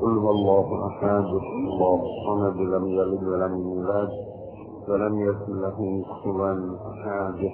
قل هو الله احد الله الصمد لم يلد ولم يولد ولم يكن له كفوا احد.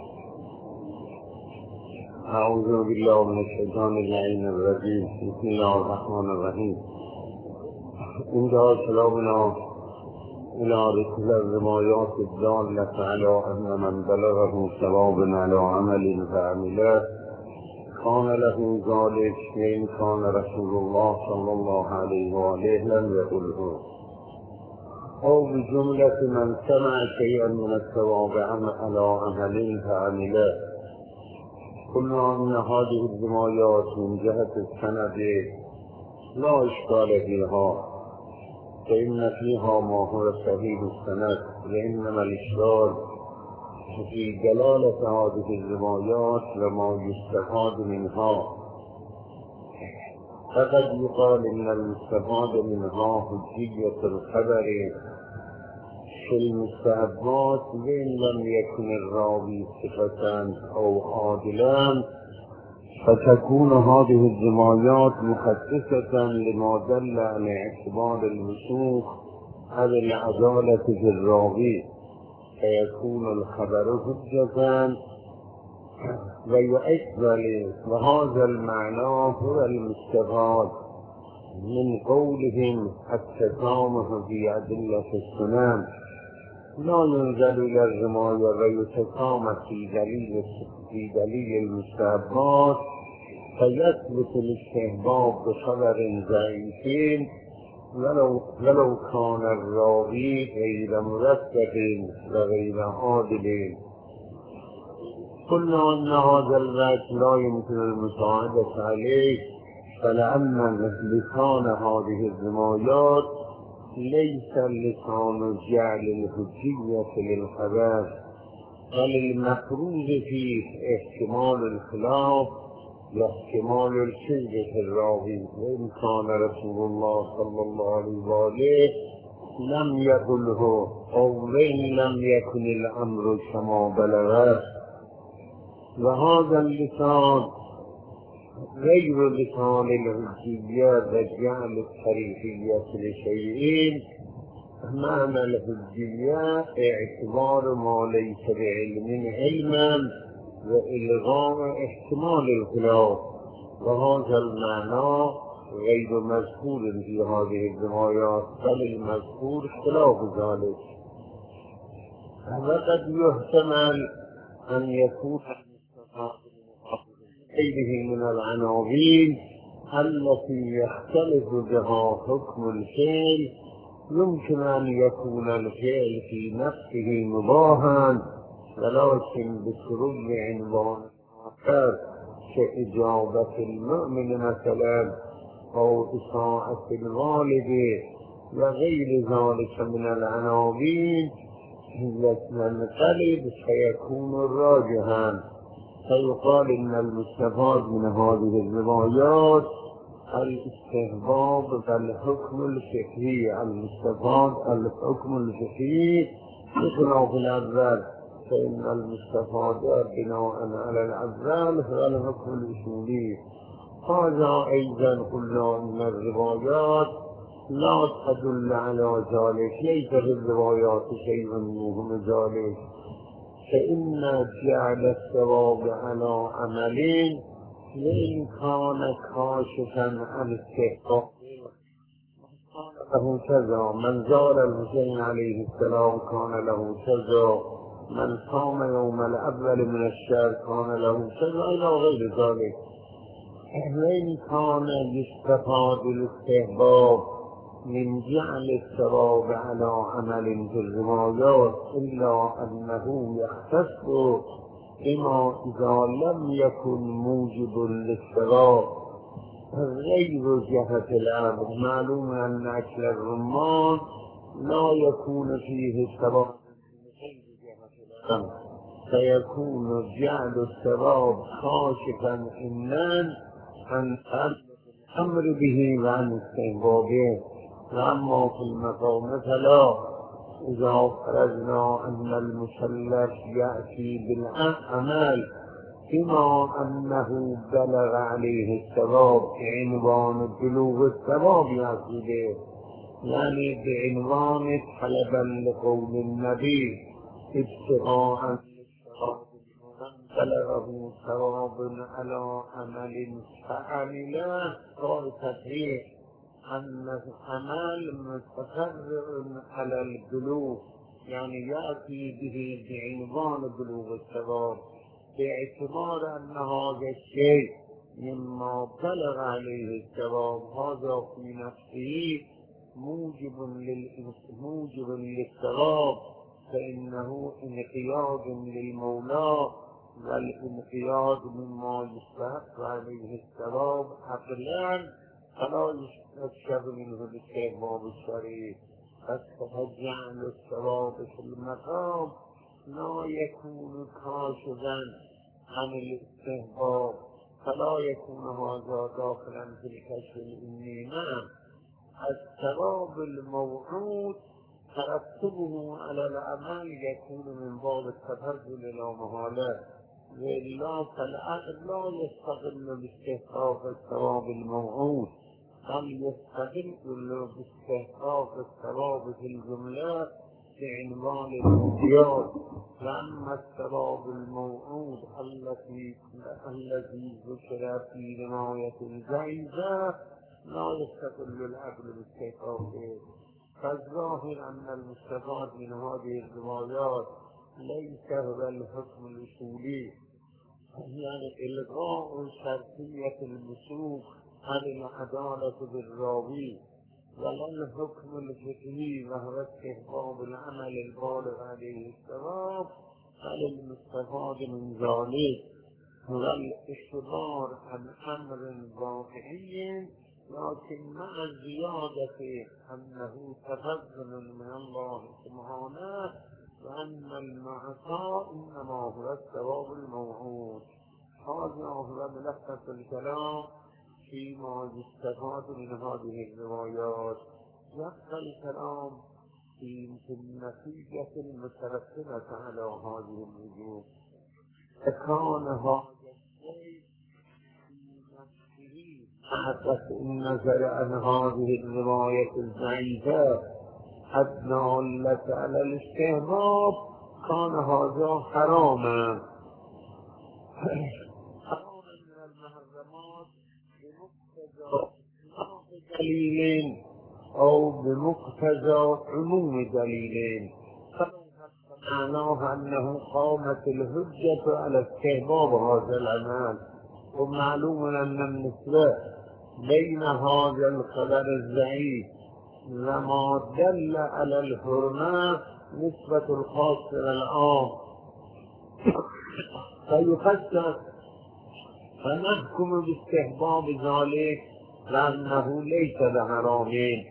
اعوذ بالله من الشیطان اللعین الرجیم. بسم الله الرحمن الرحیم. اینجا کلامنا الى ذکر الرمایات الدالة على ان من بلغه ثواب على عمل فعمله كان له ذلك وإن كان رسول الله صلى الله عليه وآله لم يقله، أو بجملة من سمع شيئا من الثواب على عمل فعمله. قلنا إن هذه الرمايات من جهة السند لا إشكال فيها، فإن فيها ما هو صحيح السند، وإنما الإشكال في دلالة هذه الروايات وما يستفاد منها. فقد يقال إن المستفاد منها حجية الخبر في المستحبات، وإن لم يكن الراوي ثقة أو عادلا فتكون هذه الروايات مخصصة لما دل على اعتبار الوثوق أو العدالة في الراوي، فيكون الخبر حجة ويؤكد. وهذا المعنى هو المستفاد من قولهم التسامح في أدلة السنن، لا ينزل إلى الرماية ويتسامح في دليل المستحبات، فيثبت الاستحباب بخبر ضعيف ولو كان الراوي غير مرتب وغير عادل. قلنا أن هذا الوجه لا يمكن المساعدة عليه، فلأن لسان هذه الروايات ليس لسان جعل الحجية للخبر، بل المفروض فيه احتمال الخلاف واحتمال الكذب في الراوي، وإن كان رسول الله صلى الله عليه وآله لم يقله أو إن لم يكن الأمر كما بلغه. وهذا اللسان غير لسان الحجية وجعل الصريحية لشيئين. معنى الحجية اعتبار ما ليس بعلم علما وإلغاء احتمال الخلاف، وهذا المعنى غير مذكور في هذه الروايات، بل المذكور خلاف ذلك. وقد يحتمل أن يكون غيره من العناوين التي يختلف بها حكم الفعل. يمكن أن يكون الفعل في نفسه مباحا ولكن بشروط عنوان آخر كإجابة المؤمن مثلا أو إطاعة الوالد وغير ذلك من العناوين ينقلب فيكون راجحا. فيقال إن المستفاد من هذه الروايات الاستحباب والحكم الفقهي. المستفاد الحكم الفقهي بخلاف الأول، فإن المستفاد بناء على الأول هو الحكم الأصولي. هذا أيضا قلنا أن الروايات لا تدل على ذلك، ليس في الروايات شيء من ذلك، فإن جعل الثواب على عملين وإن كان كاشفا عن استحقاق له كذا. من زار الحسين عليه السلام كان له كذا، من صام يوم الأول من الشهر كان له كذا إلى غير ذلك. وإن كان يستفاد الاستحباب من جعل الثواب على عمل في الروايات، إلا أنه يختص بما إذا لم يكن موجب للثواب غير جهة الأمر. معلوم أن أكل الرمان لا يكون فيه ثواب غير جهة الأمر، فيكون جعل الثواب خاشفا إنان عن الأمر به وعن استحبابه. وأما في المقام فلا. إذا فرضنا أن المسلف يأتي بالعمل بما أنه بلغ عليه الثواب بعنوان بلوغ الثواب يزيده، يعني بعنوان طلبا لقول النبي ابتغاء للثواب من بلغه ثواب على عمل فعمله قال تفريق أن العمل متفرع على البلوغ، يعني يأتي به بعنوان بلوغ الثواب باعتبار أن هذا الشيء مما بلغ عليه الثواب هذا في نفسه موجب للثواب، فإنه انقياد للمولى، والانقياد مما يستحق عليه الثواب عقلا فلا يستشف منه الاستحباب الشريف. فجعل الثواب في المقام لا يكون كاشفا عن الاستحباب، فلا يكون هذا داخلا في الكشف الإيمان. الثواب الموعود ترتبه على العمل يكون من باب التفضل لا محالة، وإلا فالعقل لا يستغل باستحقاق الثواب الموعود، بل يستغل باستحقاق الثواب في الجملة بعنوان الانقياد. وأما الثواب الموعود الذي ذكر في رواية الجائزة لا يستغل العقل باستحقاقه. فالظاهر أن المستفاد من هذه الروايات ليس هو الحكم الأصولي، يعني إلغاء شرطية المسوق عن العدالة بالراوي، ولا الحكم الفقهي وهو استحباب العمل البالغ عليه الثواب، بل المستفاد من ذلك هو الإخبار عن أمر واقعي، لكن مع الزيادة أنه تفضل من الله سبحانه، وأن المعطاء إنما هو الثواب الموعود. هذا هو ملخص الكلام فيما يستفاد من هذه الروايات. يبقى الكلام في النتيجة المترتبة على هذه الوجوه. فكان هذا الشيء في نفسه حدث النظر عن هذه الرواية الضعيفة الدالة على الاستحباب، كان هذا حراما من المحرمات بمقتضى دليلين أو بمقتضى عموم دليلين، معناه أنه قامت الحجة على استحباب هذا العمل. ومعلوم أن النسبة بين هذا الخبر الضعيف وما دل على الحرمة نسبة الخاص إلى العام، فيفسر فنحكم باستحباب ذلك لأنه ليس بحرامين،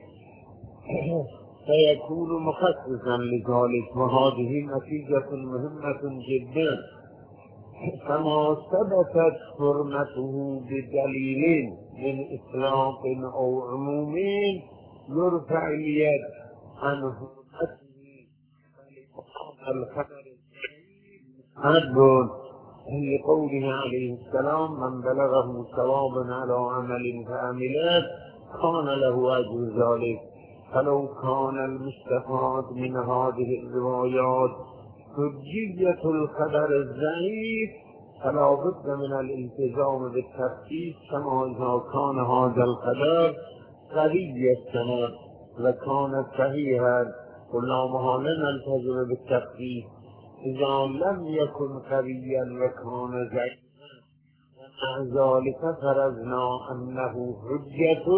فيكون مخصصا لذلك. وهذه نتيجة مهمة جدا، كما ثبتت حرمته بدليل من إطلاق أو عموم يرفع اليد عن حرمته الخبر الضعيف لقوله عليه السلام من بلغه ثواب على عمل فعمله كان له أجر ذلك. فلو كان المستفاد من هذه الروايات حجية الخبر الضعيف فلا بد من الالتزام بالتفكيك، كما إذا كان هذا الخبر قوي السند وكان صحيحا ولا محالة نلتزم بالتفكيك. إذا لم يكن قويا وكان ضعيفا ومع ذلك فرضنا أنه حجة،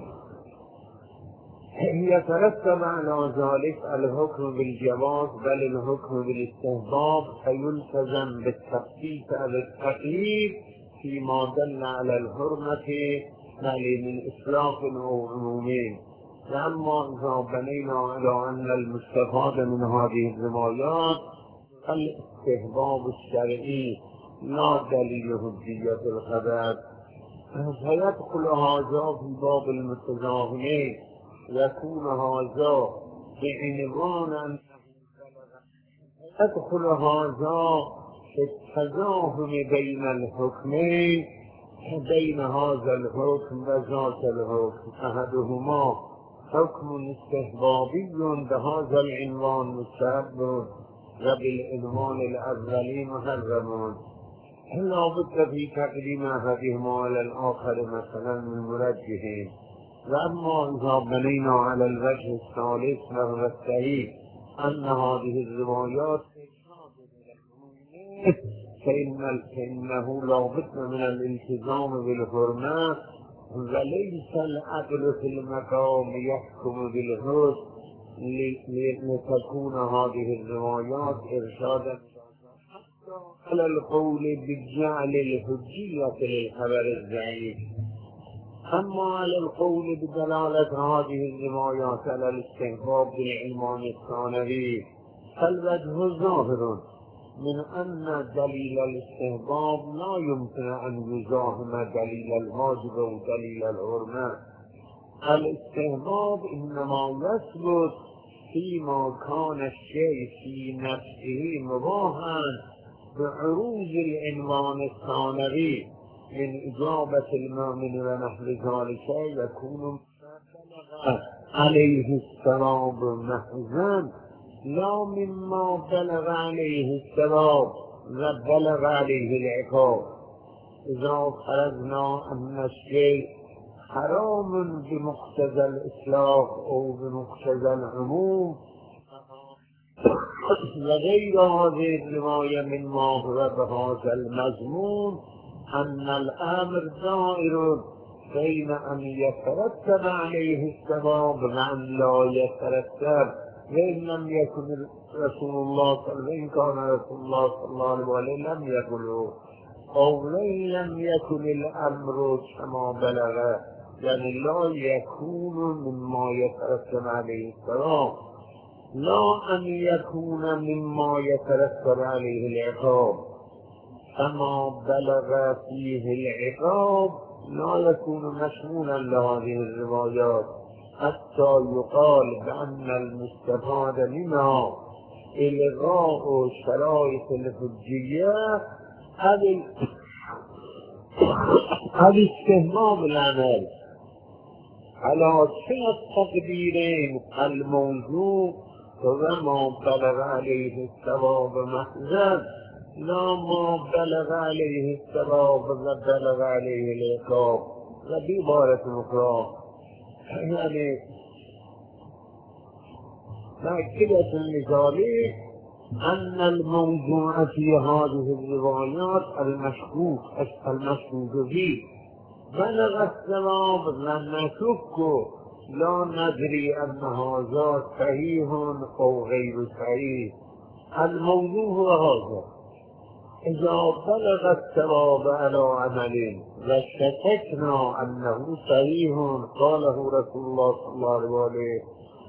يترتب على ذلك الحكم بالجواز بل الحكم بالاستحباب، فيلتزم بالتخفيف أو التقييد فيما دل على الحرمة بل من إطلاق أو عمومين. وأما إذا بنينا على أن المستفاد من هذه الروايات الاستحباب الشرعي لا دليل حجية الخبر، فيدخل هذا في باب المتزاحمين، يكون هذا بعنوان يدخل هذا التزاحم بین الحکمین بین هذا الحکم و ذاک الحکم احدهما حکم استحبابی بهذا العنوان مستحب و بالعنوان الاولی محرم لا بد في تقديم احدهما على الاخر مثلا من مرجحين واما اذا بنينا على الوجه الثالث وهو الصحيح ان هذه الروايات فإنه لا بد من الالتزام بالحرمة وليس العقل في المقام يحكم بالحسن لتكون هذه الروايات إرشادا على القول بجعل الحجية للخبر الضعيف. أما على القول بدلالة هذه الروايات على الاستحباب بالعنوان الثانوي فالوجه ظاهر من أن دليل الاستحباب لا يمكن أن يزاحم دليل الواجب ودليل الحرمة. الاستحباب إنما يثبت فيما كان الشيء في نفسه مباحا بعروض العنوان الثانوي من إجابة المؤمن ونحو ذلك يكون عليه الثواب محزن لا مما بلغ عليه الثواب وبلغ عليه العقاب. إذا فرضنا أن الشيء حرام بمقتضى الإطلاق أو بمقتضى العموم وغير هذه الرواية مما هو بهذا المضمون أن الأمر دائر بين أن يترتب عليه الثواب وأن لا يترتب. وإن لم يكن رسول الله وإن كان رسول الله صلى الله عليه وسلم لم يقله أو وإن لم يكن الأمر كما بلغ يعني لا يكون مما يترتب عليه الثواب لا أن يكون مما يترتب عليه العقاب. فما بلغ فيه العقاب لا يكون مشمولا لهذه الروايات حتى يقال بأن المستفاد منها إلغاء شرائط الحجية أو استهمام العمل على صفة تقديرين الموضوع وما بلغ عليه الثواب محزن لا ما بلغ عليه الثواب وبلغ عليه العقاب. وبعبارة أخرى يعني مأكدة لذلك أن الموضوع في هذه الروايات المشكوك فيه بلغ الثواب لم نشك لا ندري أن هذا صحيح أو غير صحيح. الموضوع هو هذا إذا بلغ الثواب على عمل وشككنا أنه صحيح قاله رسول الله صلى الله عليه وسلم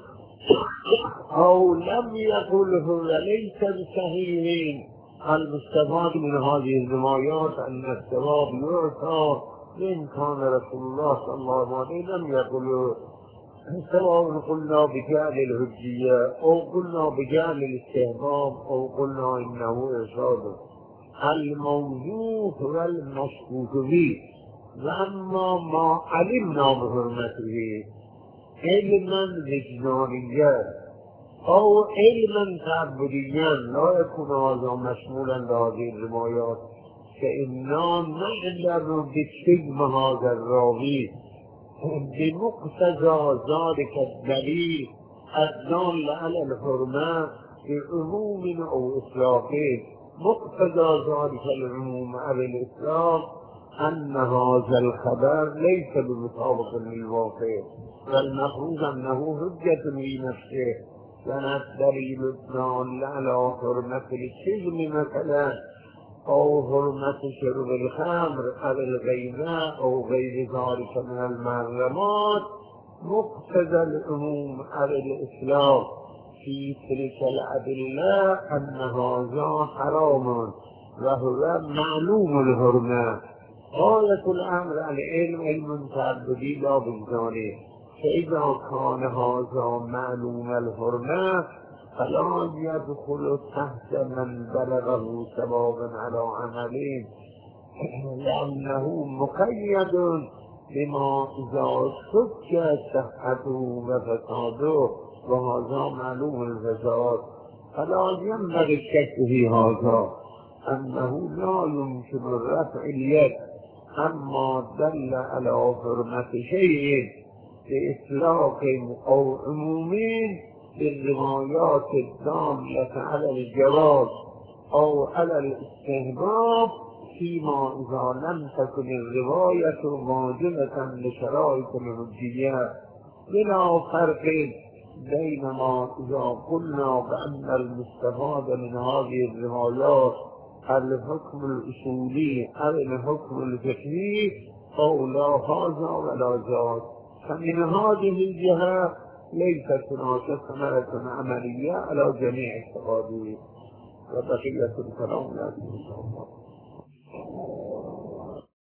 أو لم يقله وليس بصحيح المستفاد من هذه الروايات أن الثواب يعطى وإن كان رسول الله صلى الله عليه وسلم لم يقله سواء قلنا بجعل الحجية أو قلنا بجعل الاستهباب أو قلنا إنه إرشاد. الموضوع هو المشكوك به وأما ما علمنا بحرمته علما وجدانيا أو علما تعبديا لا يكون هذا مشمولا لهذه الروايات فإننا نعلم بفهم هذا الراوي بمقتضى ذلك الدليل الدال على الحرمة بعموم أو إطلاق. مقتضى ذلك العموم أو الإطلاق أن هذا الخبر ليس بمطابق للواقع والمفروض أنه حجة لنفسه الدليل الدال على حرمة الشرب مثلا أو حرمة شرب الخمر أو الغيبة أو غير ذلك من المحرمات مقتضى العموم أو الإطلاق في تلك الأدلة أن هذا حرام وهو معلوم الحرمة. غاية الأمر العلم علم تعبدي لا بالظاهر فإذا كان هذا معلوم الحرمة فلا يدخل تحت من بلغه ثواب على عمله، لأنه مقيد بما إذا شك صحته وفساده، وهذا معلوم الفساد. فلا ينبغي الشك في هذا أنه لا يمكن رفع اليد، أما دل على حرمة شيء بإطلاق أو عموم بالروايات الدالة على الجواز أو على الاستحباب، فيما إذا لم تكن الرواية واجبة لشرائط الحجية، بلا فرق بينما إذا قلنا بأن المستفاد من هذه الروايات الحكم الأصولي أو الحكم الفقهي، أو لا هذا ولا ذاك. فمن هذه الجهة ليست هناك ثمرة عملية على جميع التقادير. وبقية الكلام لكم إن شاء الله.